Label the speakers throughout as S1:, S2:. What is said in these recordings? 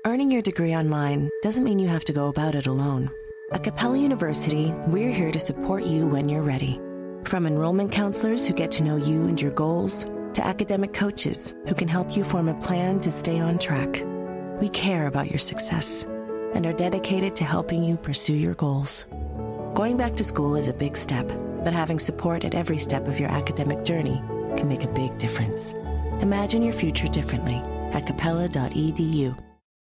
S1: Earning your degree online doesn't mean you have to go about it alone. At Capella University, we're here to support you when you're ready. From enrollment counselors who get to know you and your goals, to academic coaches who can help you form a plan to stay on track. We care about your success and are dedicated to helping you pursue your goals. Going back to school is a big step, but having support at every step of your academic journey can make a big difference. Imagine your future differently at capella.edu.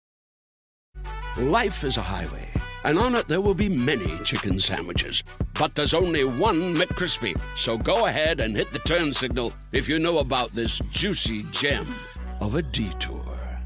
S2: Life is a highway, and on it there will be many chicken sandwiches. But there's only one McCrispy. So go ahead and hit the turn signal if you know about this juicy gem of a detour.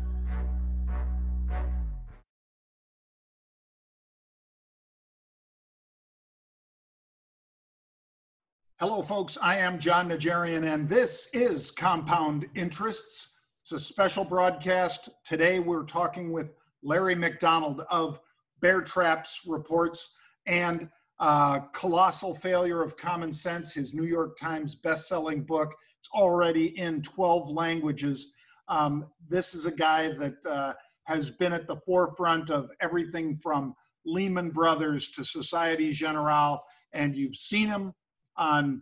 S3: Hello, folks. I am John Najarian, and this is Compound Interests. It's a special broadcast. Today we're talking with Larry McDonald of Bear Traps Reports and Colossal Failure of Common Sense, his New York Times best-selling book. It's already in 12 languages. This is a guy that has been at the forefront of everything from Lehman Brothers to Societe Generale, and you've seen him on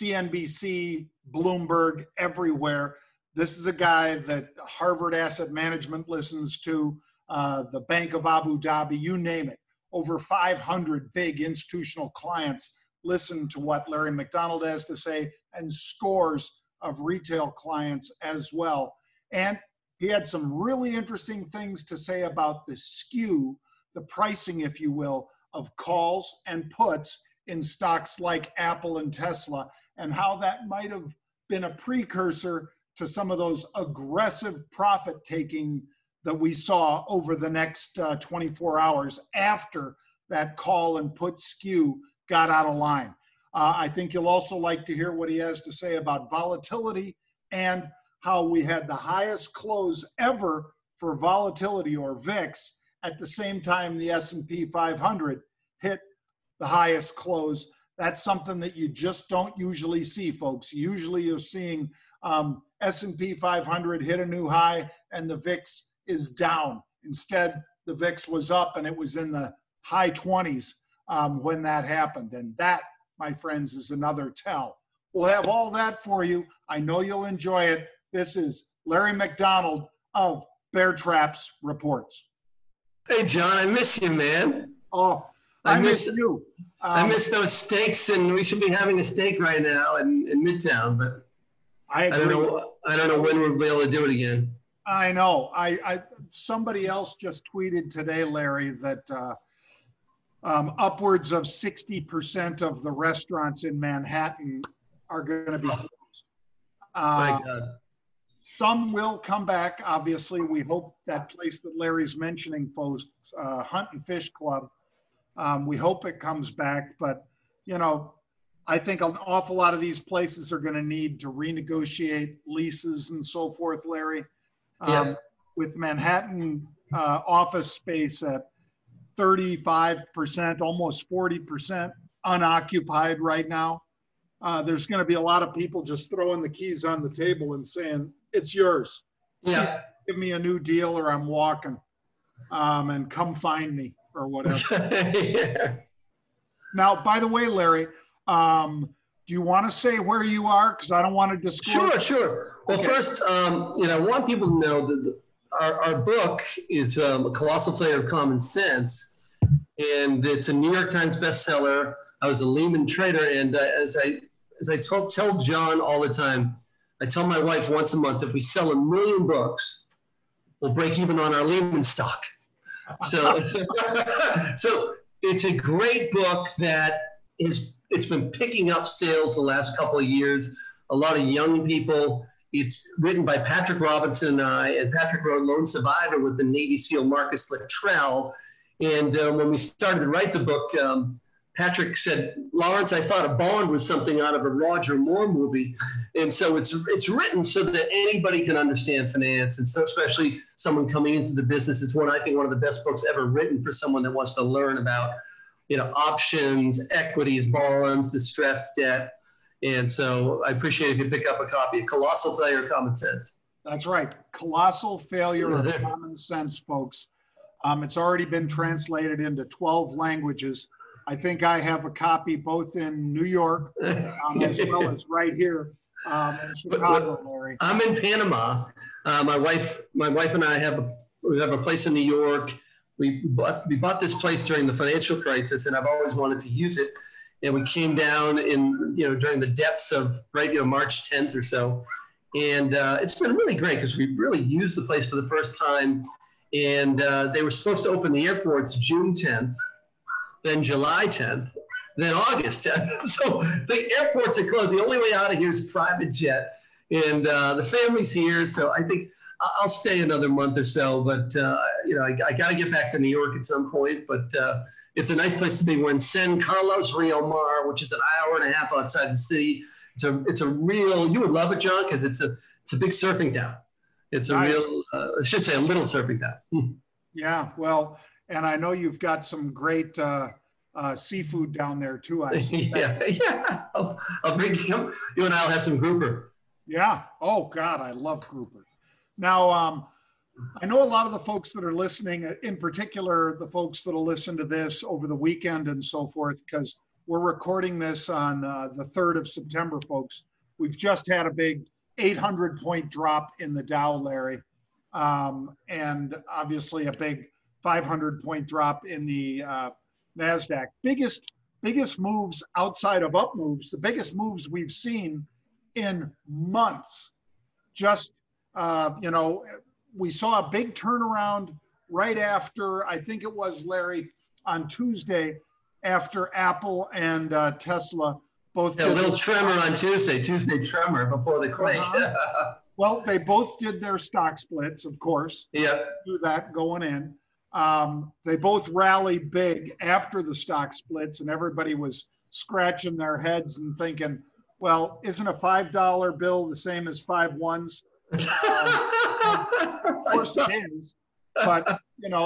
S3: CNBC, Bloomberg, everywhere. This is a guy that Harvard Asset Management listens to, the Bank of Abu Dhabi, you name it. Over 500 big institutional clients listen to what Larry McDonald has to say, and scores of retail clients as well. And he had some really interesting things to say about the skew, the pricing, if you will, of calls and puts in stocks like Apple and Tesla, and how that might have been a precursor to some of those aggressive profit taking that we saw over the next 24 hours after that call and put skew got out of line. I think you'll also like to hear what he has to say about volatility and how we had the highest close ever for volatility, or VIX, at the same time the S&P 500 hit the highest close. That's something that you just don't usually see, folks. Usually you're seeing S&P 500 hit a new high and the VIX is down. Instead, the VIX was up and it was in the high 20s when that happened. And that, my friends, is another tell. We'll have all that for you. I know you'll enjoy it. This is Larry McDonald of Bear Traps Reports.
S4: Hey, John, I miss you, man.
S3: Oh, I miss you.
S4: I miss those steaks, and we should be having a steak right now in Midtown, but
S3: I agree.
S4: I don't know when we'll be able to do it again.
S3: I know. Somebody else just tweeted today, Larry, that upwards of 60% of the restaurants in Manhattan are going to be closed.
S4: My God.
S3: Some will come back. Obviously, we hope that place that Larry's mentioning, folks, Hunt and Fish Club, we hope it comes back. But, you know, I think an awful lot of these places are going to need to renegotiate leases and so forth, Larry. With Manhattan office space at 35%, almost 40% unoccupied right now, there's going to be a lot of people just throwing the keys on the table and saying, it's yours.
S4: Yeah.
S3: Give me a new deal or I'm walking, and come find me or whatever.
S4: Yeah.
S3: Now, by the way, Larry, do you want to say where you are? Because I don't want to disclose.
S4: Sure. Well,
S3: Okay.
S4: First, I want people to know that our book is a Colossal Failure of Common Sense, and it's a New York Times bestseller. I was a Lehman trader, and as I tell John all the time, I tell my wife once a month, if we sell 1 million books, we'll break even on our Lehman stock. So, so it's a great book that it's been picking up sales the last couple of years. A lot of young people. It's written by Patrick Robinson and I, and Patrick wrote Lone Survivor with the Navy SEAL Marcus Luttrell. And when we started to write the book, Patrick said, Lawrence, I thought a Bond was something out of a Roger Moore movie. And so it's written so that anybody can understand finance, and so especially someone coming into the business. It's I think one of the best books ever written for someone that wants to learn about, options, equities, bonds, distressed debt. And so I appreciate if you pick up a copy of Colossal Failure of Common Sense.
S3: That's right. Colossal Failure of Common Sense, folks. It's already been translated into 12 languages. I think I have a copy both in New York as well as right here in Chicago, Larry.
S4: I'm in Panama. My wife and I have a place in New York. We bought this place during the financial crisis, and I've always wanted to use it. And we came down during the depths of March 10th or so, and it's been really great because we really used the place for the first time. And they were supposed to open the airports June 10th, then July 10th, then August 10th. So the airports are closed. The only way out of here is private jet, and the family's here. So I think I'll stay another month or so. But I got to get back to New York at some point. But it's a nice place to be. We're in San Carlos Rio Mar, which is an hour and a half outside the city. It's a real. You would love it, John, because it's a big surfing town. It's a real, I should say, a little surfing town.
S3: Yeah, well, and I know you've got some great seafood down there too. I see.
S4: Yeah. I'll bring you. You and I'll have some grouper.
S3: Yeah. Oh God, I love grouper. Now, I know a lot of the folks that are listening, in particular, the folks that'll listen to this over the weekend and so forth, because we're recording this on the 3rd of September, folks. We've just had a big 800-point drop in the Dow, Larry, and obviously a big 500-point drop in the NASDAQ. Biggest moves outside of up moves, the biggest moves we've seen in months. Just, we saw a big turnaround right after, I think it was, Larry, on Tuesday, after Apple and Tesla both
S4: did a little tremor on Tuesday tremor before the quake.
S3: Well, they both did their stock splits, of course.
S4: Yeah.
S3: Do that going in. They both rallied big after the stock splits, and everybody was scratching their heads and thinking, well, isn't a $5 bill the same as 5 ones? Of course it is. But,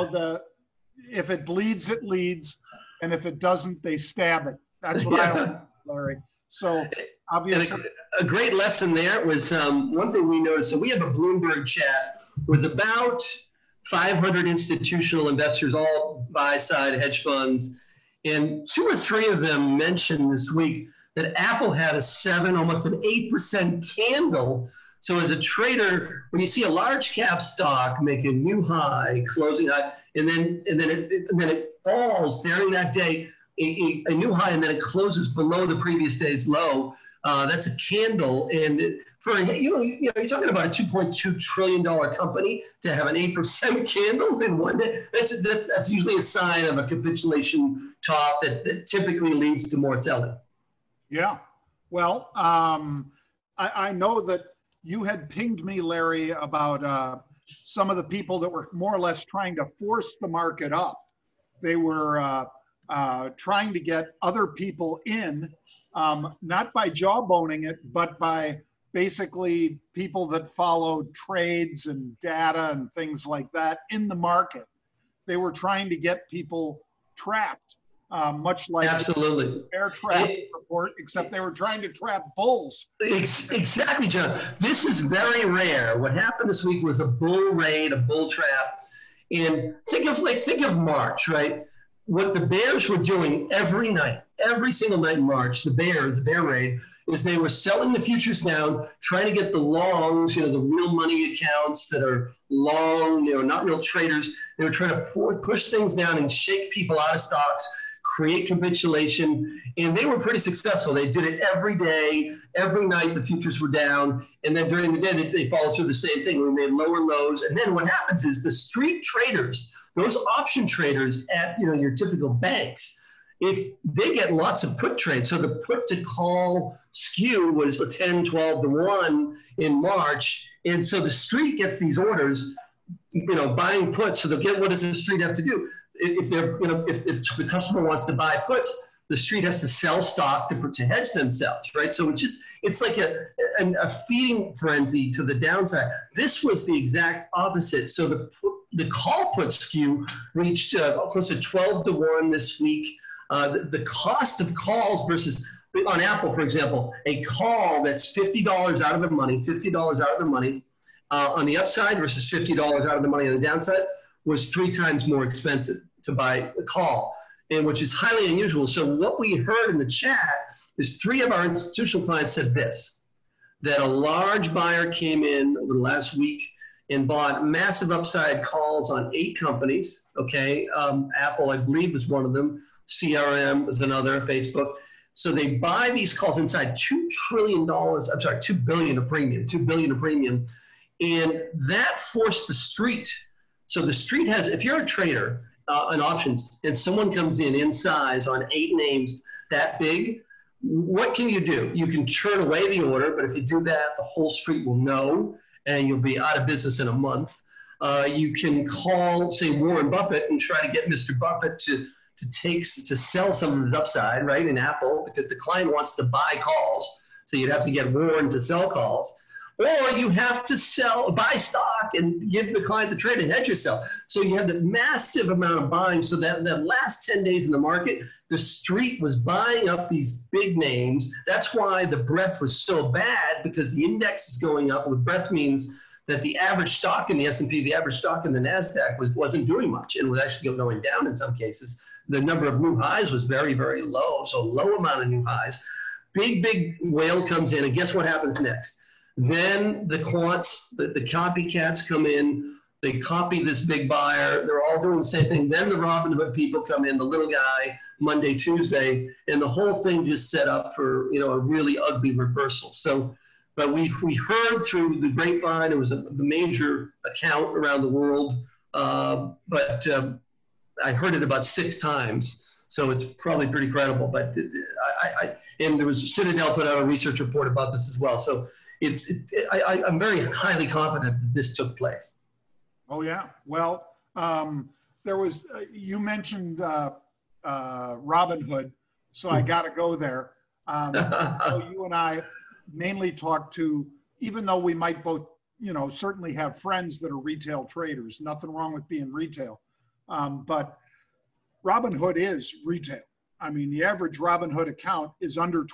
S3: if it bleeds, it leads. And if it doesn't, they stab it. That's what I learned, Larry. So obviously.
S4: A great lesson there was one thing we noticed. So we have a Bloomberg chat with about 500 institutional investors, all buy-side hedge funds. And 2 or 3 of them mentioned this week that Apple had almost an 8% candle. So as a trader, when you see a large cap stock make a new high, closing high, and then it falls during that day, a new high, and then it closes below the previous day's low. That's a candle, and you're talking about a $2.2 trillion company to have an 8% candle in one day. That's usually a sign of a capitulation top that typically leads to more selling.
S3: Yeah, well, I know that you had pinged me, Larry, about some of the people that were more or less trying to force the market up. They were trying to get other people in, not by jawboning it, but by basically people that followed trades and data and things like that in the market. They were trying to get people trapped, much like
S4: absolutely
S3: the bear trap report, except they were trying to trap bulls.
S4: Exactly, John. This is very rare. What happened this week was a bull raid, a bull trap. And think of March, right? What the bears were doing every single night in March, the bear raid, is they were selling the futures down, trying to get the longs, the real money accounts that are long, not real traders. They were trying to push things down and shake people out of stocks, create capitulation, and they were pretty successful. They did it every day, every night the futures were down, and then during the day they followed through the same thing. We made lower lows, and then what happens is the street traders, those option traders at your typical banks, if they get lots of put trades, so the put to call skew was a 10, 12 to 1 in March, and so the street gets these orders, buying puts. So what does the street have to do? If if the customer wants to buy puts, the street has to sell stock to hedge themselves, right? So it's like a feeding frenzy to the downside. This was the exact opposite. So the call put skew reached close to 12 to 1 this week. The cost of calls versus on Apple, for example, a call that's $50 out of the money, on the upside versus $50 out of the money on the downside was 3 times more expensive to buy a call, and which is highly unusual. So what we heard in the chat is 3 of our institutional clients said this, that a large buyer came in over the last week and bought massive upside calls on 8 companies, okay? Apple, I believe, is one of them. CRM is another, Facebook. So they buy these calls inside $2 trillion, $2 billion of premium. And that forced the street. So the street has, if you're a trader in options and someone comes in size on 8 names that big, what can you do? You can turn away the order, but if you do that, the whole street will know and you'll be out of business in a month. You can call, say, Warren Buffett and try to get Mr. Buffett to sell some of his upside, right, in Apple, because the client wants to buy calls. So you'd have to get Warren to sell calls. Or you have to buy stock and give the client the trade and hedge yourself. So you have the massive amount of buying. So that last 10 days in the market, the street was buying up these big names. That's why the breadth was so bad, because the index is going up. What breadth means that the average stock in the S&P, the average stock in the NASDAQ wasn't doing much and was actually going down in some cases. The number of new highs was very, very low, so low amount of new highs. Big whale comes in, and guess what happens next? Then the quants, the copycats come in, they copy this big buyer, they're all doing the same thing. Then the Robinhood people come in, the little guy, Monday, Tuesday, and the whole thing just set up for, a really ugly reversal. So, but we heard through the grapevine, it was the major account around the world, but I heard it about 6 times, so it's probably pretty credible. But and there was Citadel put out a research report about this as well. So I'm very highly confident that this took place.
S3: Oh yeah. Well, there was you mentioned Robinhood, so I got to go there. So you and I mainly talk to, even though we might both, certainly have friends that are retail traders. Nothing wrong with being retail. But Robinhood is retail. I mean, the average Robinhood account is under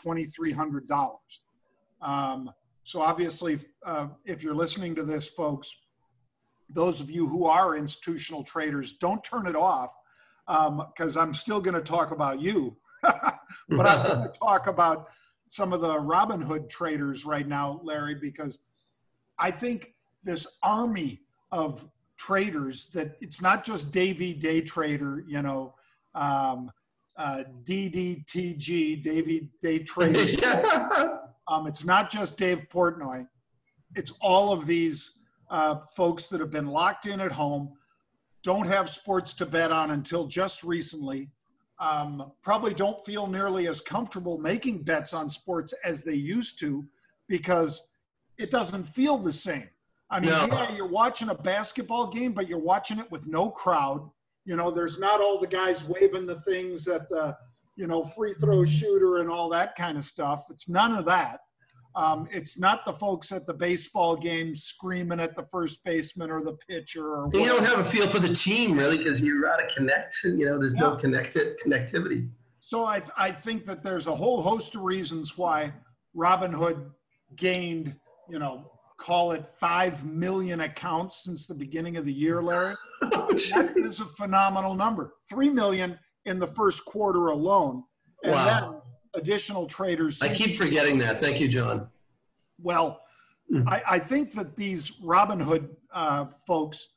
S3: $2,300. So obviously, if you're listening to this, folks, those of you who are institutional traders, don't turn it off, because I'm still going to talk about you. But I'm going to talk about some of the Robinhood traders right now, Larry, because I think this army of traders, that it's not just Davey Day Trader, DDTG, Davey Day Trader. It's not just Dave Portnoy. It's all of these folks that have been locked in at home, don't have sports to bet on until just recently, probably don't feel nearly as comfortable making bets on sports as they used to, because it doesn't feel the same. I mean, yeah, you're watching a basketball game, but you're watching it with no crowd. There's not all the guys waving the things at the, free throw shooter and all that kind of stuff. It's none of that. It's not the folks at the baseball game screaming at the first baseman or the pitcher. Or
S4: you don't have a feel for the team, really, because you're out of connect. There's no connectivity.
S3: So I think that there's a whole host of reasons why Robinhood gained, call it 5 million accounts since the beginning of the year, Larry. That is a phenomenal number. 3 million in the first quarter alone. And then additional traders.
S4: I keep forgetting that. Thank you, John.
S3: Well, I think that these Robinhood folks,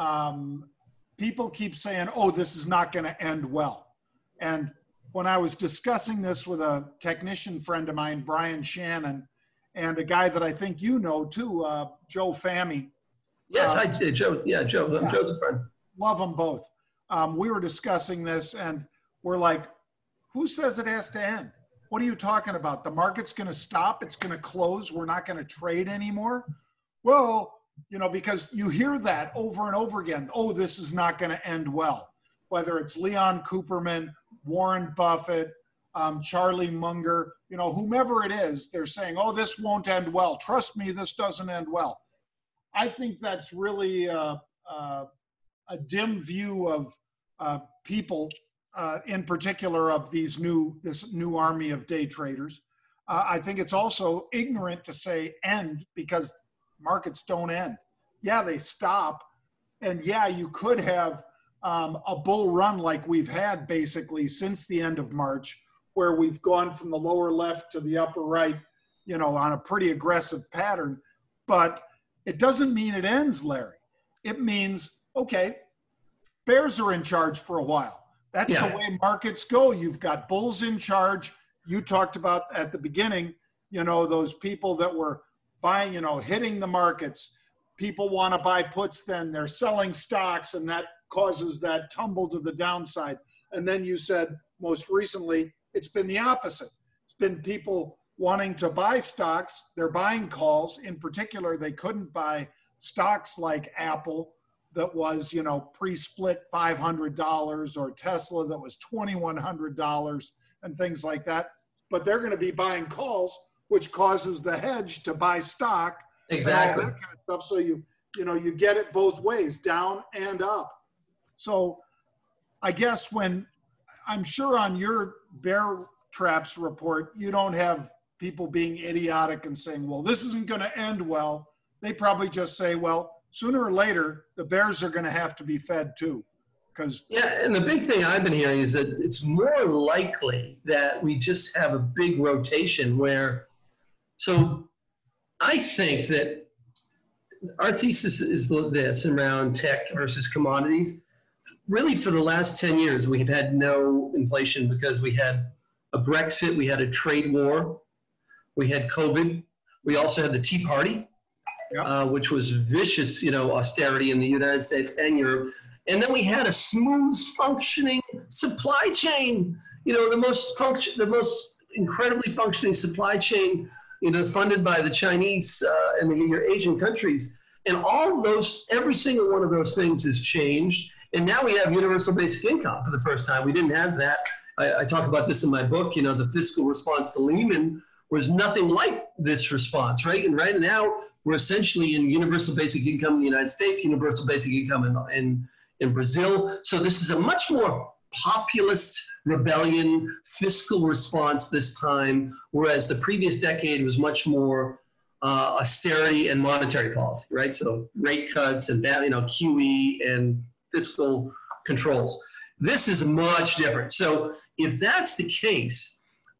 S3: people keep saying, oh, this is not going to end well. And when I was discussing this with a technician friend of mine, Brian Shannon, and a guy that I think too, Joe Fahmy.
S4: Yes, Joe. Yeah, Joe. Joe's a friend.
S3: Love them both. We were discussing this, and we're like, who says it has to end? What are you talking about? The market's going to stop. It's going to close. We're not going to trade anymore. Well, because you hear that over and over again. Oh, this is not going to end well. Whether it's Leon Cooperman, Warren Buffett, Charlie Munger, whomever it is, they're saying, oh, this won't end well. Trust me, this doesn't end well. I think that's really a dim view of people, in particular of this new army of day traders. I think it's also ignorant to say end, because markets don't end. Yeah, they stop. And yeah, you could have a bull run like we've had basically since the end of March, where we've gone from the lower left to the upper right, you know, on a pretty aggressive pattern. But it doesn't mean it ends, Larry. It means, okay, bears are in charge for a while. That's the way markets go. You've got bulls in charge. You talked about at the beginning, you know, those people that were buying, you know, hitting the markets. People want to buy puts, then they're selling stocks, and that causes that tumble to the downside. And then you said most recently, it's been the opposite. It's been people wanting to buy stocks. They're buying calls. In particular, they couldn't buy stocks like Apple that was, you know, pre-split $500, or Tesla that was $2,100 and things like that. But they're going to be buying calls, which causes the hedge to buy stock.
S4: Exactly.
S3: And all that kind of stuff. So you know, you get it both ways, down and up. So I guess when, I'm sure on your bear traps report, you don't have people being idiotic and saying, well, this isn't going to end well. They probably just say, well, sooner or later, the bears are going to have to be fed too.
S4: Yeah, and the big thing I've been hearing is that it's more likely that we just have a big rotation where, so I think that our thesis is this around tech versus commodities. Really, for the last 10 years, we have had no inflation because we had a Brexit, we had a trade war, we had COVID, we also had the Tea Party, which was vicious, you know, austerity in the United States and Europe. And then we had a smooth functioning supply chain, you know, the most incredibly functioning supply chain, you know, funded by the Chinese and your Asian countries. And all of those, every single one of those things has changed. And now we have universal basic income for the first time. We didn't have that. I talk about this in my book. You know, the fiscal response to Lehman was nothing like this response, right? And right now we're essentially in universal basic income in the United States, universal basic income in Brazil. So this is a much more populist rebellion fiscal response this time, whereas the previous decade was much more austerity and monetary policy, right? So rate cuts and, you know, QE and fiscal controls. This is much different. So if that's the case,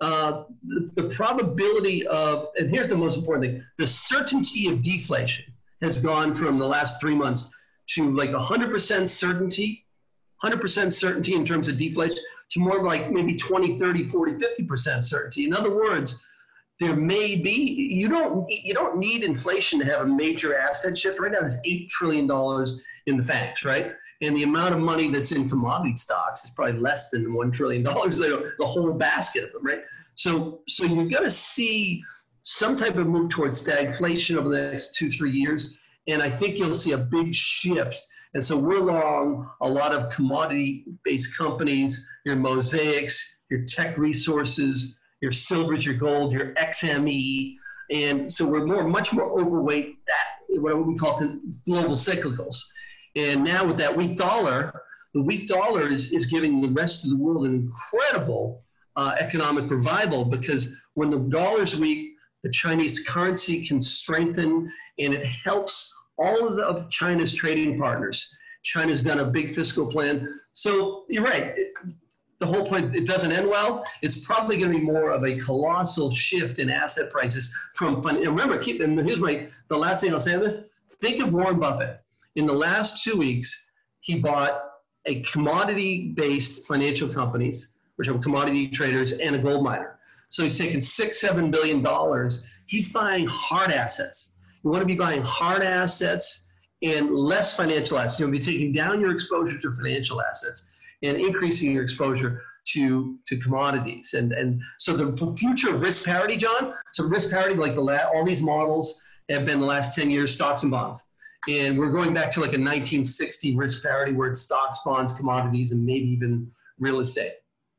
S4: the probability of, and here's the most important thing, the certainty of deflation has gone from the last 3 months to like 100% certainty, 100% certainty in terms of deflation, to more like maybe 20, 30, 40, 50% certainty. In other words, there may be, you don't need inflation to have a major asset shift. Right now there's $8 trillion in the FANGs, right? And the amount of money that's in commodity stocks is probably less than $1 trillion, the whole basket of them, right? So you're going to see some type of move towards stagflation over the next 2-3 years. And I think you'll see a big shift. And so we're long a lot of commodity-based companies, your Mosaics, your Tech Resources, your Silvers, your Gold, your XME. And so we're much more overweight that, what we call the global cyclicals. And now with that weak dollar, the weak dollar is giving the rest of the world an incredible economic revival, because when the dollar's weak, the Chinese currency can strengthen, and it helps all of China's trading partners. China's done a big fiscal plan. So you're right. The whole point, it doesn't end well. It's probably going to be more of a colossal shift in asset prices from, and remember, here's the last thing I'll say on this. Think of Warren Buffett. In the last 2 weeks, he bought a commodity-based financial companies, which are commodity traders, and a gold miner. So he's taken $6-7 billion. He's buying hard assets. You want to be buying hard assets and less financial assets. You want to be taking down your exposure to financial assets and increasing your exposure to commodities. And so the future of risk parity, John, so risk parity, like all these models have been the last 10 years, stocks and bonds. And we're going back to like a 1960 risk parity where it's stocks, bonds, commodities, and maybe even real estate.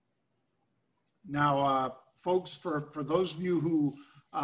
S3: Now, folks, for those of you who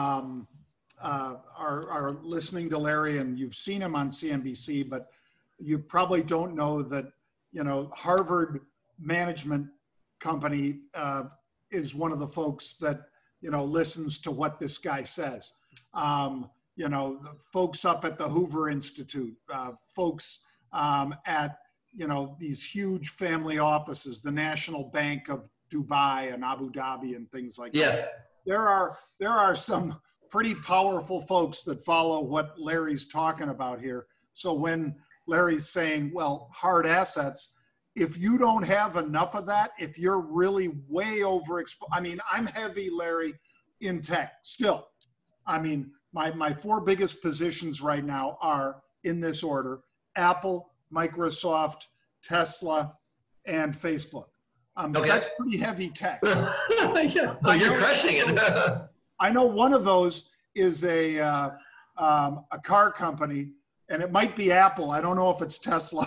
S3: are listening to Larry, and you've seen him on CNBC, but you probably don't know that, you know, Harvard Management Company is one of the folks that, you know, listens to what this guy says. You know, the folks up at the Hoover Institute, folks at, these huge family offices, the National Bank of Dubai and Abu Dhabi and things like
S4: yes.
S3: that. There are some pretty powerful folks that follow what Larry's talking about here. So when Larry's saying, well, hard assets, if you don't have enough of that, if you're really way overexposed, I'm heavy, Larry, in tech still. My four biggest positions right now are, in this order, Apple, Microsoft, Tesla, and Facebook. Okay. So that's pretty heavy tech.
S4: Yeah. Oh, you're crushing it.
S3: I know one of those is a car company, and it might be Apple. I don't know if it's Tesla.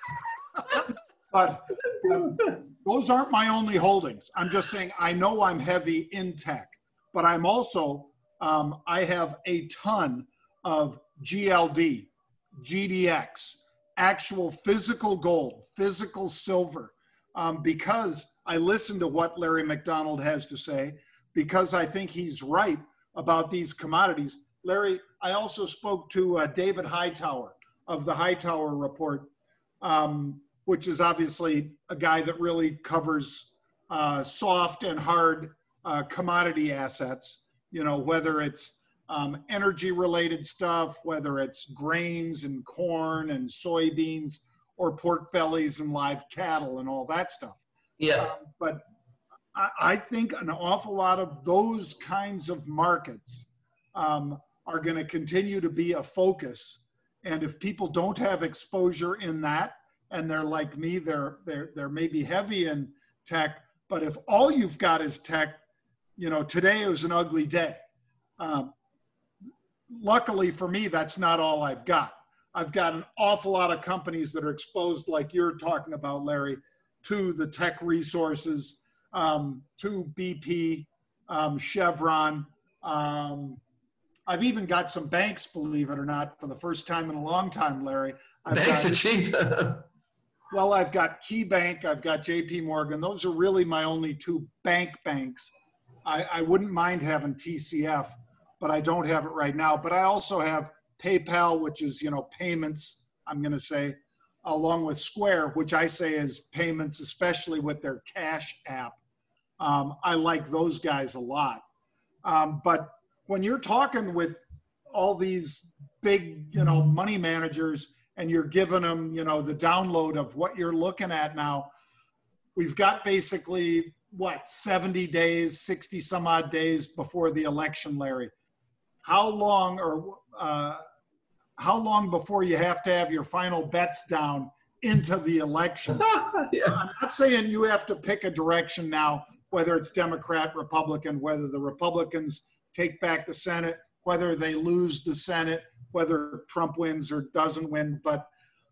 S3: But those aren't my only holdings. I'm just saying I know I'm heavy in tech, but I'm also, I have a ton of GLD, GDX, actual physical gold, physical silver, because I listen to what Larry McDonald has to say, because I think he's right about these commodities. Larry, I also spoke to David Hightower of the Hightower Report, which is obviously a guy that really covers soft and hard commodity assets, whether it's energy-related stuff, whether it's grains and corn and soybeans or pork bellies and live cattle and all that stuff.
S4: Yes.
S3: But I think an awful lot of those kinds of markets are going to continue to be a focus. And if people don't have exposure in that, and they're like me, they're maybe heavy in tech, but if all you've got is tech, today it was an ugly day. Luckily for me, that's not all I've got. I've got an awful lot of companies that are exposed, like you're talking about, Larry, to the tech resources, to BP, Chevron. I've even got some banks, believe it or not, for the first time in a long time, Larry.
S4: Banks are cheap.
S3: Well, I've got KeyBank, I've got JP Morgan. Those are really my only two banks. I wouldn't mind having TCF, but I don't have it right now. But I also have PayPal, which is, payments, I'm going to say, along with Square, which I say is payments, especially with their cash app. I like those guys a lot. But when you're talking with all these big, money managers, and you're giving them, the download of what you're looking at now, we've got basically, 70 days, 60 some odd days before the election, Larry. How long before you have to have your final bets down into the election? Yeah. I'm not saying you have to pick a direction now, whether it's Democrat, Republican, whether the Republicans take back the Senate, whether they lose the Senate, whether Trump wins or doesn't win. But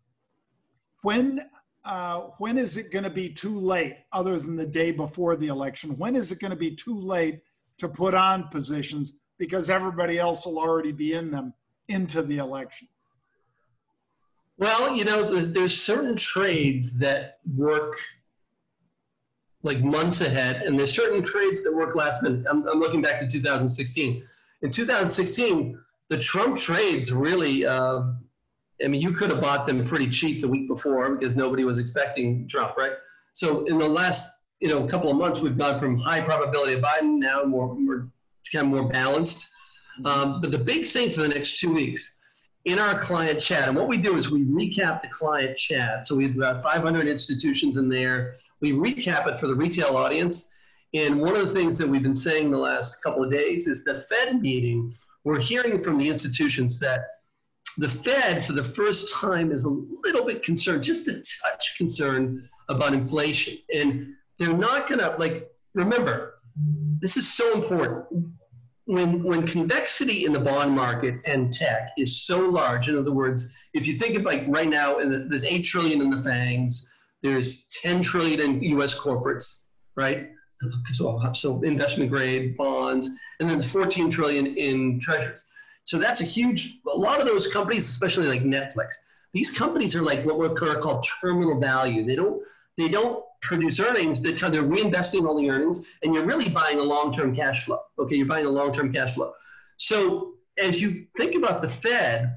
S3: when is it going to be too late, other than the day before the election? When is it going to be too late to put on positions, because everybody else will already be in them into the election?
S4: Well, there's certain trades that work like months ahead, and there's certain trades that work last minute. I'm looking back to 2016. In 2016, the Trump trades really, you could have bought them pretty cheap the week before because nobody was expecting Trump, right? So in the last, couple of months, we've gone from high probability of Biden now we're kind of more balanced. But the big thing for the next 2 weeks in our client chat, and what we do is we recap the client chat. So we've got 500 institutions in there. We recap it for the retail audience. And one of the things that we've been saying the last couple of days is the Fed meeting. We're hearing from the institutions that the Fed, for the first time, is a little bit concerned, just a touch concerned about inflation. And they're not going to, remember, this is so important. When convexity in the bond market and tech is so large, in other words, if you think of right now, there's $8 trillion in the FANGs, there's $10 trillion in U.S. corporates, right? So investment grade bonds, and then there's $14 trillion in treasuries. So that's a lot of those companies, especially like Netflix, these companies are like what we're called terminal value. They don't produce earnings. They're reinvesting all the earnings, and you're really buying a long-term cash flow. Okay, you're buying a long-term cash flow. So as you think about the Fed,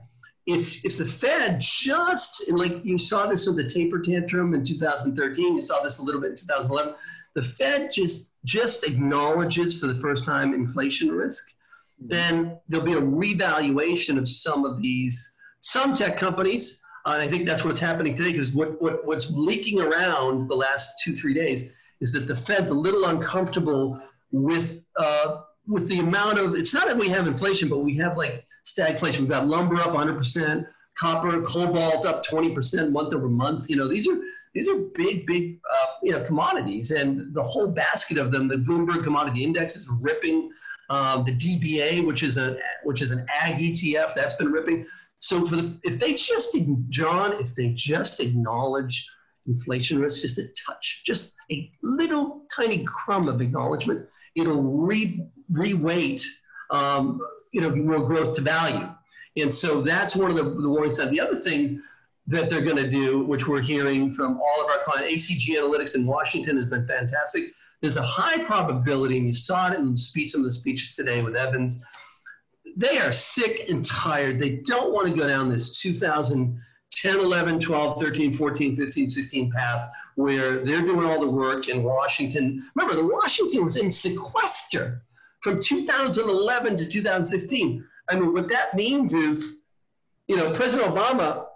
S4: if the Fed just, and like you saw this with the taper tantrum in 2013, you saw this a little bit in 2011, the Fed just acknowledges for the first time inflation risk, then there'll be a revaluation of some tech companies. And I think that's what's happening today, because what's leaking around the last 2-3 days is that the Fed's a little uncomfortable with the amount of, it's not that we have inflation, but we have like stagflation. We've got lumber up 100%, copper, cobalt up 20% month over month. These are big commodities, and the whole basket of them, the Bloomberg Commodity Index is ripping. The DBA, which is an ag ETF, that's been ripping. So if they just acknowledge inflation risk, just a touch, just a little tiny crumb of acknowledgement, it'll reweight more growth to value. And so that's one of the worrying signs. The other thing that they're going to do, which we're hearing from all of our clients, ACG Analytics in Washington has been fantastic. There's a high probability, and you saw it in some of the speeches today with Evans, they are sick and tired. They don't want to go down this 2010, 11, 12, 13, 14, 15, 16 path where they're doing all the work in Washington. Remember, Washington was in sequester from 2011 to 2016. I mean, what that means is, President Obama,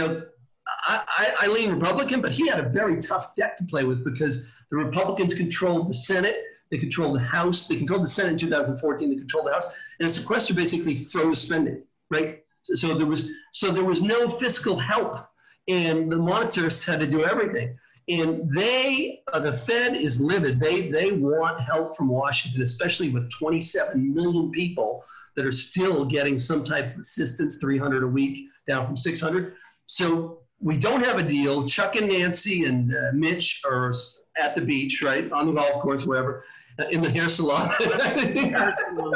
S4: I lean Republican, but he had a very tough deck to play with because the Republicans controlled the Senate, they controlled the House, they controlled the Senate in 2014, they controlled the House, and the sequester basically froze spending, right? So there was no fiscal help, and the monetarists had to do everything. And the Fed is livid. They want help from Washington, especially with 27 million people that are still getting some type of assistance, $300 a week, down from $600. So we don't have a deal. Chuck and Nancy and Mitch are at the beach, right, on the golf course, wherever, in the hair salon. That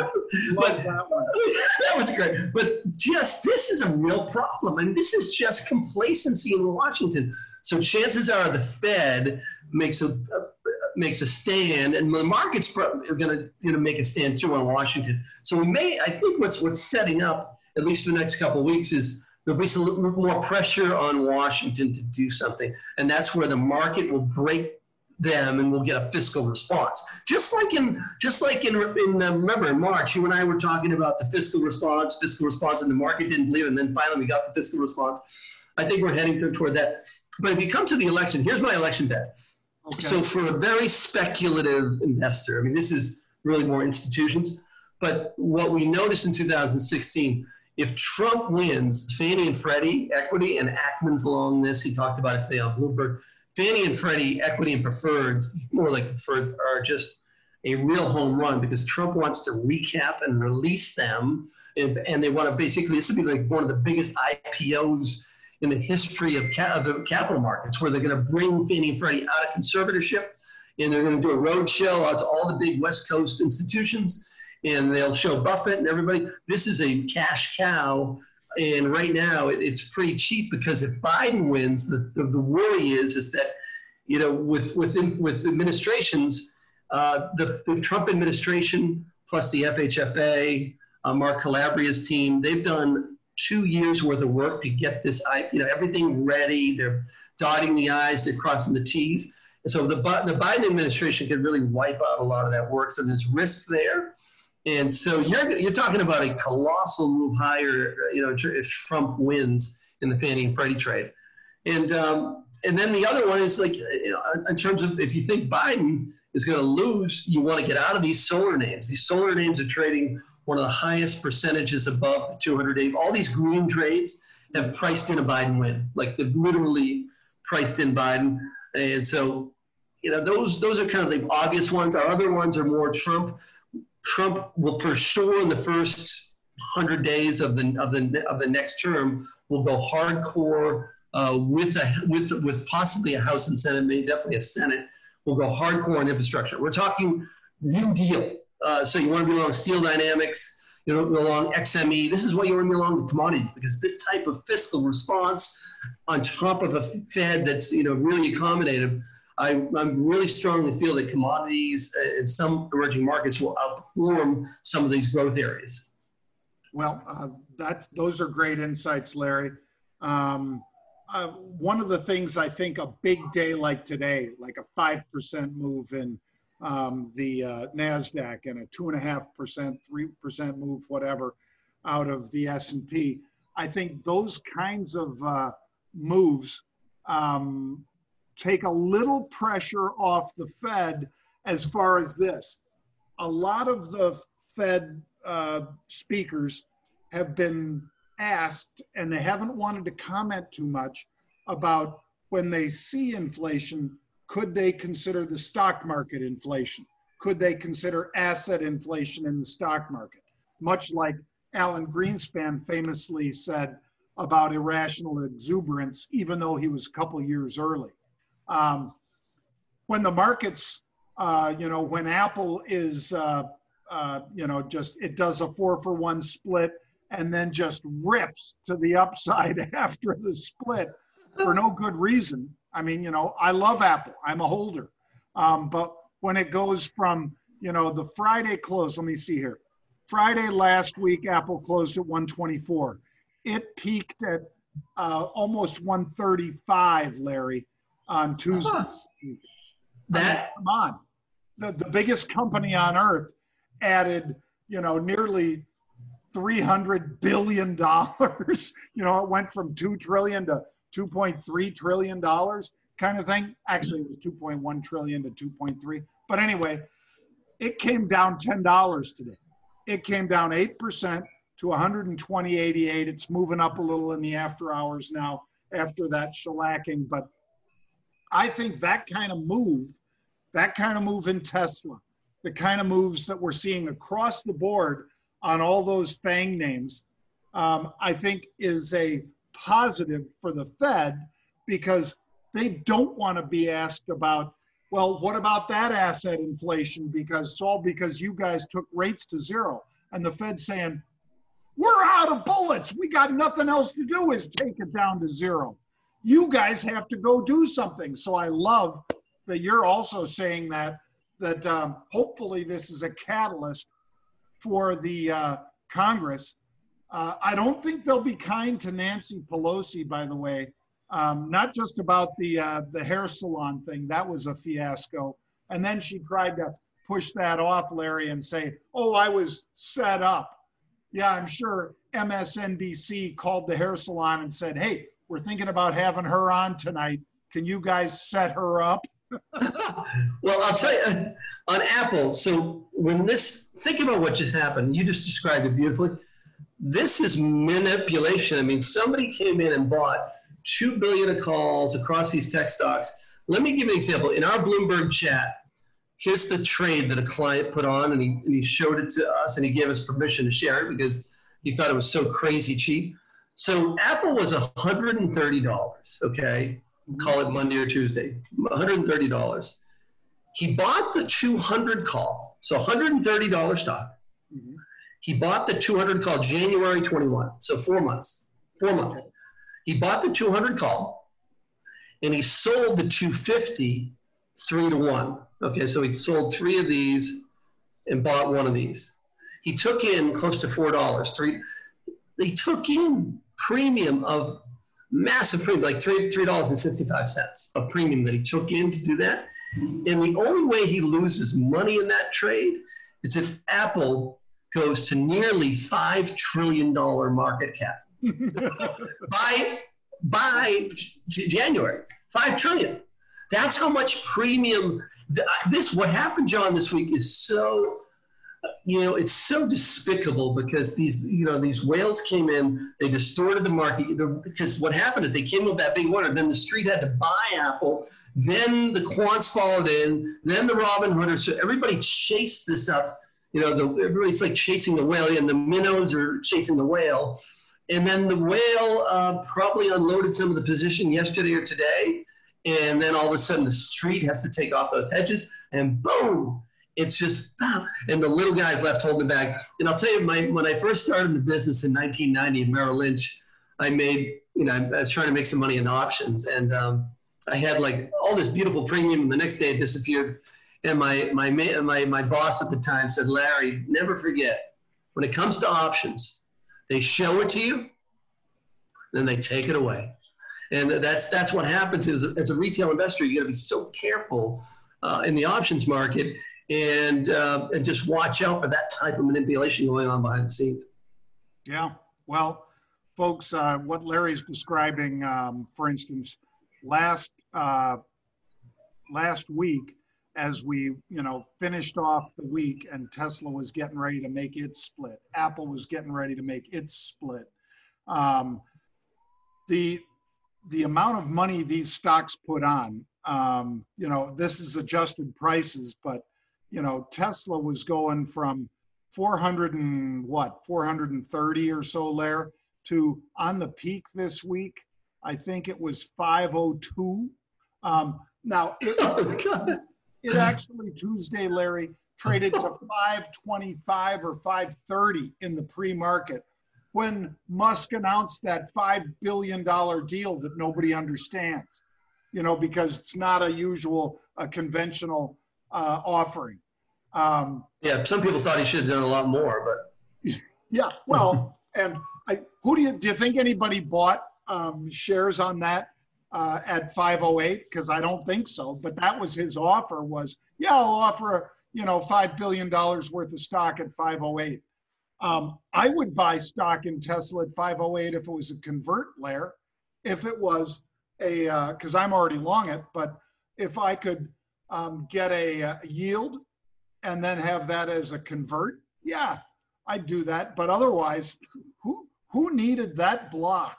S4: was great. But this is a real problem. And this is just complacency in Washington. So chances are the Fed makes a stand, and the markets are going to make a stand too on Washington. So I think what's setting up, at least for the next couple of weeks, is there'll be some more pressure on Washington to do something, and that's where the market will break them, and we'll get a fiscal response. Just like in remember in March, you and I were talking about the fiscal response, and the market didn't believe it, and then finally we got the fiscal response. I think we're heading toward that. But if you come to the election, here's my election bet. Okay. So for a very speculative investor, I mean, this is really more institutions, but what we noticed in 2016, if Trump wins, Fannie and Freddie equity, and Ackman's along this, he talked about it today on Bloomberg, Fannie and Freddie equity and preferreds, more like preferreds, are just a real home run because Trump wants to recap and release them, and they want to basically, this would be like one of the biggest IPOs in the history of the capital markets, where they're going to bring Fannie and Freddie out of conservatorship, and they're going to do a road show out to all the big West Coast institutions, and they'll show Buffett and everybody. This is a cash cow, and right now it's pretty cheap because if Biden wins, the worry is that, with administrations, the Trump administration plus the FHFA, Mark Calabria's team, they've done 2 years worth of work to get this, everything ready. They're dotting the I's, they're crossing the T's. And so the Biden administration could really wipe out a lot of that work. So there's risk there. And so you're talking about a colossal move higher, if Trump wins in the Fannie and Freddie trade. And then the other one is like, in terms of, if you think Biden is going to lose, you want to get out of these solar names. These solar names are trading one of the highest percentages above the 200-day. All these green trades have priced in a Biden win. Like they've literally priced in Biden. And so, those are kind of the obvious ones. Our other ones are more Trump. Trump will for sure in the first 100 days of the next term will go hardcore with possibly a House and Senate, maybe definitely a Senate. Will go hardcore on infrastructure. We're talking New Deal. So you want to be along Steel Dynamics, you want to be along XME. This is why you want to be along the commodities, because this type of fiscal response on top of a Fed that's really accommodative, I'm really strongly feel that commodities and some emerging markets will outperform some of these growth areas.
S3: Well, those are great insights, Larry. One of the things I think a big day like today, like a 5% move in the NASDAQ and a 2.5%, 3% move, whatever, out of the S&P, I think those kinds of moves take a little pressure off the Fed as far as this. A lot of the Fed speakers have been asked, and they haven't wanted to comment too much about when they see inflation, could they consider the stock market inflation? Could they consider asset inflation in the stock market? Much like Alan Greenspan famously said about irrational exuberance, even though he was a couple years early. When the markets, when Apple is, it does a 4-for-1 split and then just rips to the upside after the split for no good reason. I mean, I love Apple. I'm a holder. But when it goes from, the Friday close, let me see here. Friday last week, Apple closed at 124. It peaked at almost 135, Larry, on Tuesday. Come on. The biggest company on earth added, nearly $300 billion. It went from $2 trillion to $2.3 trillion kind of thing. Actually, it was $2.1 trillion to 2.3. But anyway, it came down $10 today. It came down 8% to 120.88. It's moving up a little in the after hours now after that shellacking. But I think that kind of move in Tesla, the kind of moves that we're seeing across the board on all those FANG names, I think is a positive for the Fed, because they don't want to be asked about, well, what about that asset inflation? Because it's all because you guys took rates to zero. And the Fed's saying, we're out of bullets. We got nothing else to do is take it down to zero. You guys have to go do something. So I love that you're also saying that hopefully this is a catalyst for the Congress. I don't think they'll be kind to Nancy Pelosi, by the way. Not just about the hair salon thing. That was a fiasco. And then she tried to push that off, Larry, and say, oh, I was set up. Yeah, I'm sure MSNBC called the hair salon and said, hey, we're thinking about having her on tonight. Can you guys set her up?
S4: Well, I'll tell you, on Apple, so think about what just happened. You just described it beautifully. This is manipulation. I mean, somebody came in and bought 2 billion of calls across these tech stocks. Let me give you an example. In our Bloomberg chat, here's the trade that a client put on, and he showed it to us, and he gave us permission to share it because he thought it was so crazy cheap. So Apple was $130, okay? Call it Monday or Tuesday, $130. He bought the 200 call, so $130 stock. Mm-hmm. He bought the 200 call January 21, so 4 months. He bought the 200 call, and he sold the 250 3-to-1. Okay, so he sold 3 of these and bought 1 of these. He took in close to $4. They took in premium of massive premium, like $3.65 of premium that he took in to do that. And the only way he loses money in that trade is if Apple goes to nearly $5 trillion market cap by January. $5 trillion. That's how much premium. What happened, John, this week is so, it's so despicable because these whales came in, they distorted the market. Because what happened is they came with that big order, then the street had to buy Apple, then the quants followed in, then the Robinhooders. So everybody chased this up. Everybody's like chasing the whale, and the minnows are chasing the whale. And then the whale probably unloaded some of the position yesterday or today. And then all of a sudden the street has to take off those hedges, and boom, it's just bam. And the little guy's left holding the bag. And I'll tell you, when I first started the business in 1990 in Merrill Lynch, I was trying to make some money in options. And I had like all this beautiful premium, and the next day it disappeared. And my boss at the time said, Larry, never forget, when it comes to options, They show it to you, then they take it away. And that's what happens as a retail investor. You got to be so careful in the options market and just watch out for that type of manipulation going on behind the scenes.
S3: Yeah. Well, folks, what Larry's describing, for instance, last week, as we finished off the week and Tesla was getting ready to make its split, Apple was getting ready to make its split. The amount of money these stocks put on, this is adjusted prices, but Tesla was going from 430 or so, Lair, to on the peak this week, I think it was 502. Now, it actually Tuesday, Larry, traded to 525 or 530 in the pre-market when Musk announced that $5 billion deal that nobody understands, because it's not a conventional offering.
S4: Yeah, some people thought he should have done a lot more, but.
S3: Yeah, well, and do you think anybody bought shares on that at 508? Because I don't think so, but that was his offer was, I'll offer, $5 billion worth of stock at 508. I would buy stock in Tesla at 508 if it was a convert, Lair. If it was because I'm already long it, but if I could get a yield and then have that as a convert, yeah, I'd do that. But otherwise, who needed that block?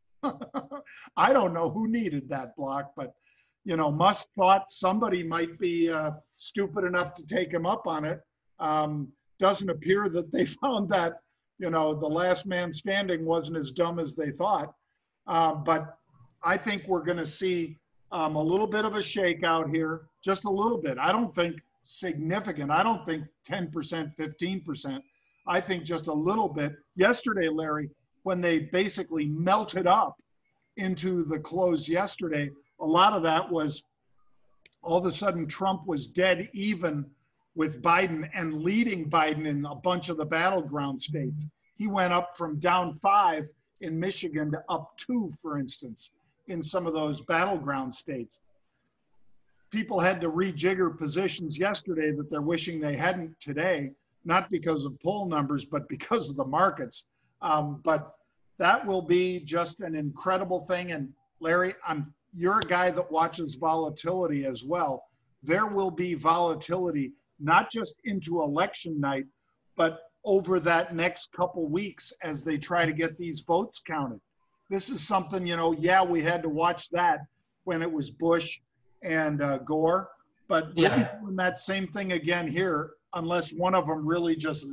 S3: I don't know who needed that block, but Musk thought somebody might be stupid enough to take him up on it. Doesn't appear that they found that, the last man standing wasn't as dumb as they thought. But I think we're going to see a little bit of a shakeout here, just a little bit. I don't think significant. I don't think 10%, 15%. I think just a little bit. Yesterday, Larry, when they basically melted up into the close yesterday, a lot of that was all of a sudden Trump was dead even with Biden and leading Biden in a bunch of the battleground states. He went up from down 5 in Michigan to up 2, for instance, in some of those battleground states. People had to rejigger positions yesterday that they're wishing they hadn't today, not because of poll numbers, but because of the markets. But that will be just an incredible thing. And Larry, you're a guy that watches volatility as well. There will be volatility, not just into election night, but over that next couple weeks as they try to get these votes counted. This is something, we had to watch that when it was Bush and Gore, but we'll be doing that same thing again here, unless one of them really just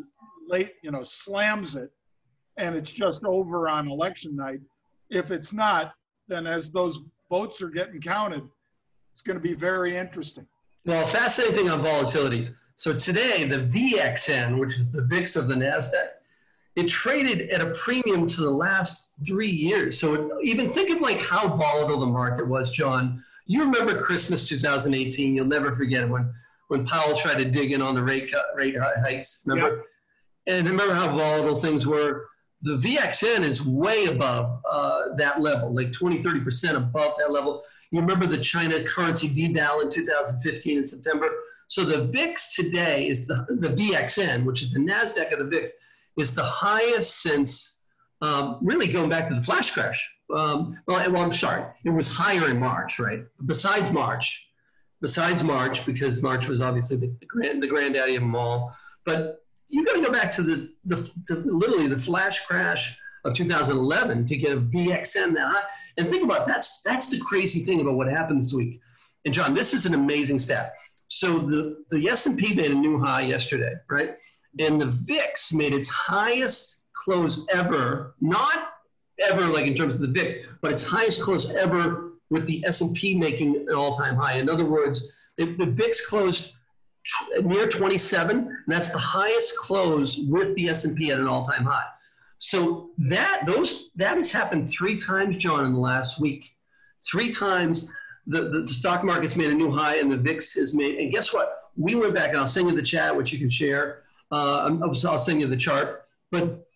S3: slams it and it's just over on election night. If it's not, then as those votes are getting counted, it's going to be very interesting.
S4: Well, fascinating thing on volatility. So today, the VXN, which is the VIX of the NASDAQ, it traded at a premium to the last 3 years. So even think of like how volatile the market was, John. You remember Christmas 2018. You'll never forget when Powell tried to dig in on the rate hikes, remember? Yep. And remember how volatile things were. The VXN is way above that level, like 20, 30% above that level. You remember the China currency deval in 2015 in September? So the VIX today is the VXN, which is the NASDAQ of the VIX, is the highest since really going back to the flash crash. I'm sorry, it was higher in March, right? Besides March, because March was obviously the granddaddy of them all. But you got to go back to literally the flash crash of 2011 to get a VXN that high. And think about that's the crazy thing about what happened this week. And John, this is an amazing stat. So the S&P made a new high yesterday, right? And the VIX made its highest close ever, not ever like in terms of the VIX, but its highest close ever with the S&P making an all-time high. In other words, the VIX closed near 27, and that's the highest close with the S&P at an all-time high. So that has happened 3 times, John, in the last week. 3 times the stock market's made a new high and the VIX has made, and guess what? We went back, and I'll send you the chat, which you can share. I'll send you the chart. But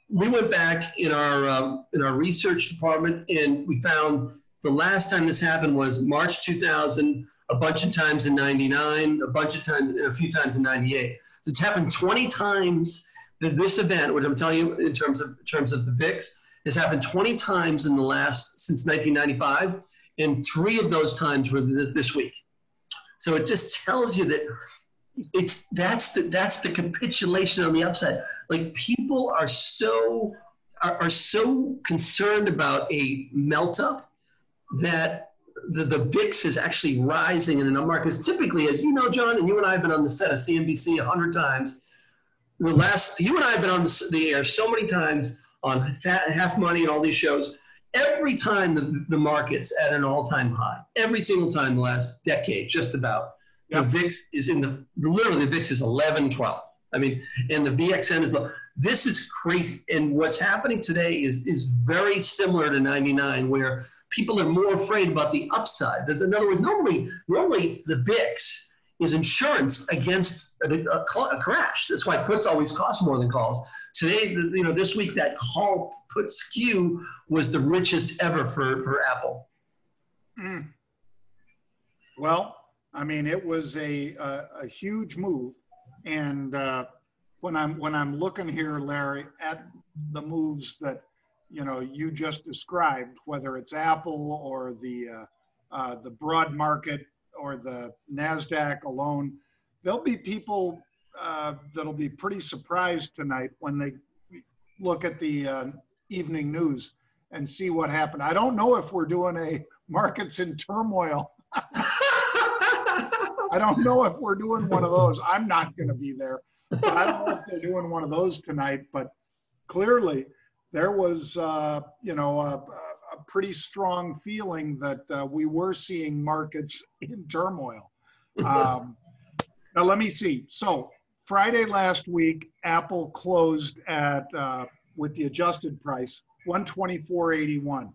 S4: we went back in our research department, and we found the last time this happened was March 2000, a bunch of times in 99, a few times in 98. So it's happened 20 times. This event, what I'm telling you in terms of the VIX, has happened 20 times since 1995, and 3 of those times were this week. So it just tells you that that's the capitulation on the upside. Like, people are so concerned about a melt up that the VIX is actually rising in the markets. Typically, as you know, John, and you and I have been on the set of CNBC 100 times. You and I have been on the air so many times on Half Money and all these shows. Every time the market's at an all-time high, every single time the last decade, just about, the VIX is literally the VIX is 11, 12. I mean, and the VXN is low. This is crazy. And what's happening today is very similar to 99, where people are more afraid about the upside. In other words, normally the VIX is insurance against a crash. That's why puts always cost more than calls. Today, this week, that call put skew was the richest ever for Apple.
S3: Mm. Well, I mean, it was a huge move. And when I'm looking here, Larry, at the moves that you just described, whether it's Apple or the broad market or the NASDAQ alone, there'll be people that'll be pretty surprised tonight when they look at the evening news and see what happened. I don't know if we're doing a markets in turmoil. I don't know if we're doing one of those. I'm not going to be there. But I don't know if they're doing one of those tonight. But clearly, there was, a pretty strong feeling that we were seeing markets in turmoil. Now, let me see. So Friday last week, Apple closed at, with the adjusted price, $124.81.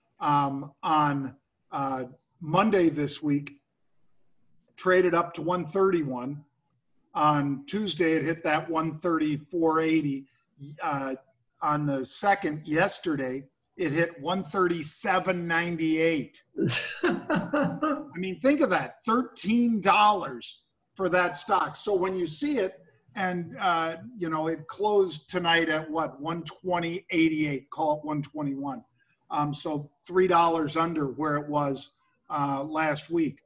S3: On Monday this week, traded up to 131. On Tuesday, it hit that 134.80. On the 2nd, yesterday, it hit 137.98. I mean, think of that, $13 for that stock. So when you see it, and it closed tonight at what, 120.88, call it 121. So $3 under where it was last week.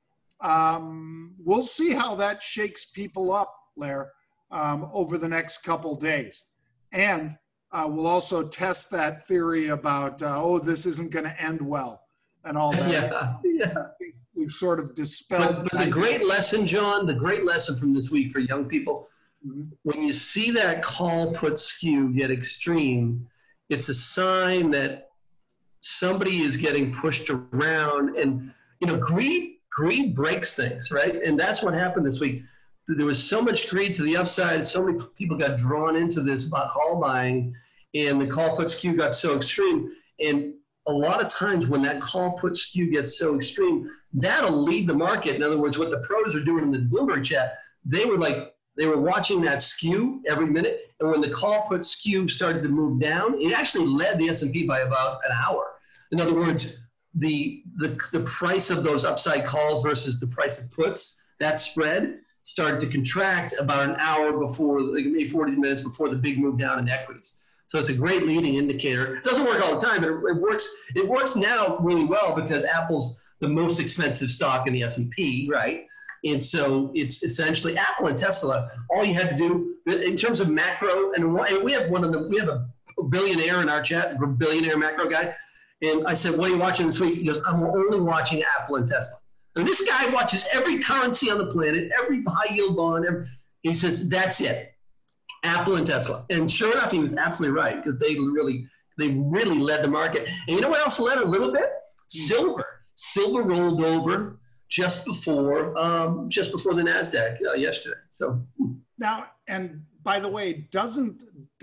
S3: We'll see how that shakes people up, Lair, over the next couple days. And we'll also test that theory about, this isn't going to end well and all that.
S4: Yeah.
S3: I think we've sort of dispelled.
S4: But the great lesson, John, from this week for young people, when you see that call put skew get extreme, it's a sign that somebody is getting pushed around, and greed breaks things, right? And that's what happened this week. There was so much greed to the upside. So many people got drawn into this call buying, and the call put skew got so extreme. And a lot of times when that call put skew gets so extreme, that'll lead the market. In other words, what the pros are doing in the Bloomberg chat, they were watching that skew every minute. And when the call put skew started to move down, it actually led the S&P by about an hour. In other words, the price of those upside calls versus the price of puts, that spread started to contract about an hour before, maybe 40 minutes before the big move down in equities. So it's a great leading indicator. It doesn't work all the time, but it works. It works now really well because Apple's the most expensive stock in the S&P, right? And so it's essentially Apple and Tesla. All you had to do in terms of macro, and we have a billionaire in our chat, a billionaire macro guy. And I said, what are you watching this week? He goes, I'm only watching Apple and Tesla. And this guy watches every currency on the planet, every high yield bond. He says, that's it, Apple and Tesla. And sure enough, he was absolutely right, because they really led the market. And you know what else led a little bit? Silver. Silver rolled over just before the NASDAQ yesterday. So
S3: now, and by the way, isn't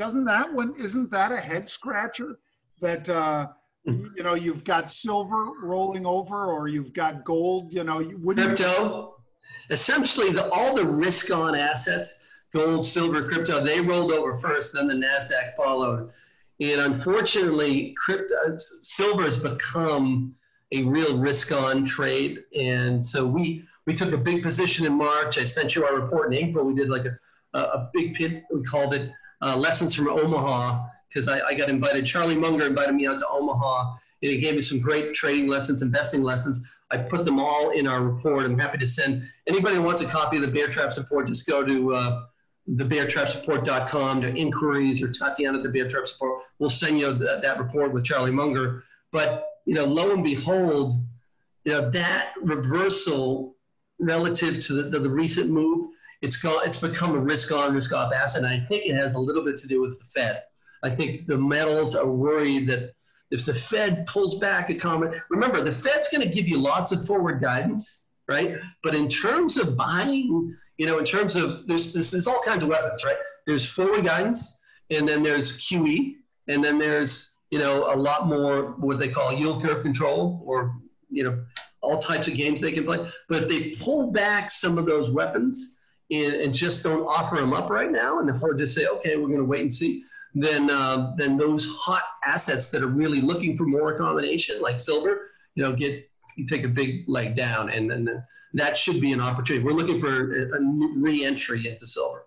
S3: that a head scratcher that you've got silver rolling over, or you've got gold,
S4: crypto. Essentially, all the risk-on assets gold, silver, crypto, they rolled over first, then the NASDAQ followed. And unfortunately, silver has become a real risk-on trade. And so we took a big position in March. I sent you our report in April. We did like a big pit. We called it Lessons from Omaha, because I got invited. Charlie Munger invited me out to Omaha, and he gave me some great trading lessons, investing lessons. I put them all in our report. I'm happy to send anybody who wants a copy of the Bear Traps Report. Just go to thebeartrapsreport.com to inquiries, or Tatiana at the Bear Traps Report. We'll send you that report with Charlie Munger. But lo and behold, that reversal relative to the recent move, it's become a risk-on, risk-off asset. And I think it has a little bit to do with the Fed. I think the metals are worried that if the Fed pulls back a comment, remember, the Fed's going to give you lots of forward guidance, right? But in terms of buying, in terms of, there's all kinds of weapons, right? There's forward guidance, and then there's QE, and then there's, a lot more what they call yield curve control, or, all types of games they can play. But if they pull back some of those weapons and just don't offer them up right now, and the Fed just say, okay, we're going to wait and see, then those hot assets that are really looking for more accommodation, like silver, you take a big leg down, and then that should be an opportunity. We're looking for a re-entry into silver.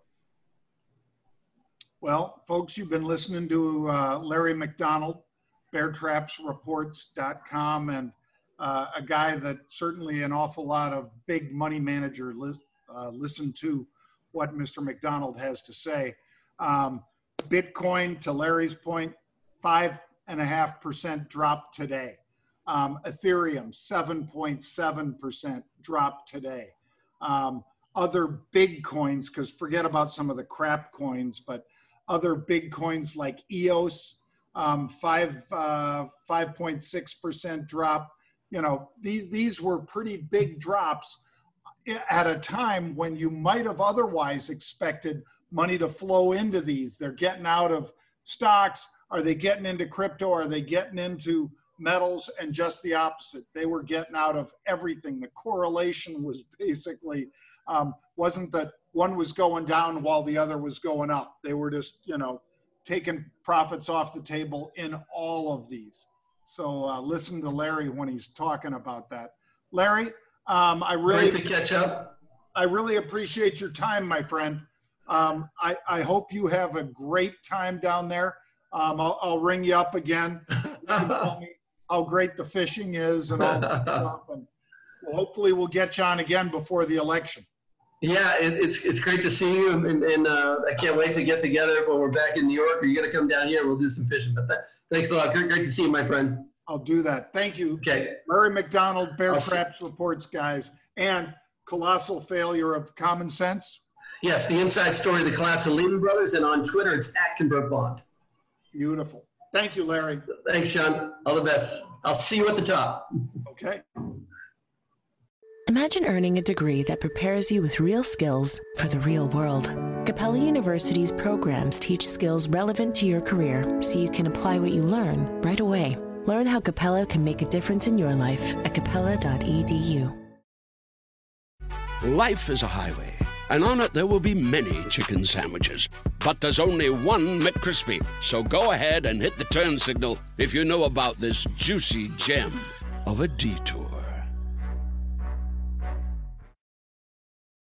S3: Well, folks, you've been listening to Larry McDonald, BearTrapsReports.com, and a guy that certainly an awful lot of big money managers listen to what Mr. McDonald has to say. Bitcoin, to Larry's point, 5.5% drop today. Ethereum, 7.7% drop today. Other big coins, because forget about some of the crap coins, but other big coins like EOS, 5.6% drop. These were pretty big drops at a time when you might have otherwise expected money to flow into these. They're getting out of stocks. Are they getting into crypto? Are they getting into metals? And just the opposite. They were getting out of everything. The correlation was basically, wasn't that one was going down while the other was going up. They were just, taking profits off the table in all of these. So listen to Larry when he's talking about that. Larry,
S4: Great to catch up.
S3: I really appreciate your time, my friend. I hope you have a great time down there. I'll ring you up again. Tell me how great the fishing is and all that stuff. And hopefully we'll get you on again before the election.
S4: Yeah, it's great to see you, and I can't wait to get together when we're back in New York. Are you going to come down here? We'll do some fishing. But thanks a lot. Great to see you, my friend.
S3: I'll do that. Thank you.
S4: Okay.
S3: Larry McDonald, Bear Traps Reports, guys, and Colossal Failure of Common Sense.
S4: Yes, the inside story of the collapse of Lehman Brothers, and on Twitter, it's @ConvertBond.
S3: Beautiful. Thank you, Larry.
S4: Thanks, Sean. All the best. I'll see you at the top.
S3: Okay.
S1: Imagine earning a degree that prepares you with real skills for the real world. Capella University's programs teach skills relevant to your career so you can apply what you learn right away. Learn how Capella can make a difference in your life at capella.edu.
S2: Life is a highway, and on it there will be many chicken sandwiches. But there's only one McCrispy. So go ahead and hit the turn signal if you know about this juicy gem of a detour.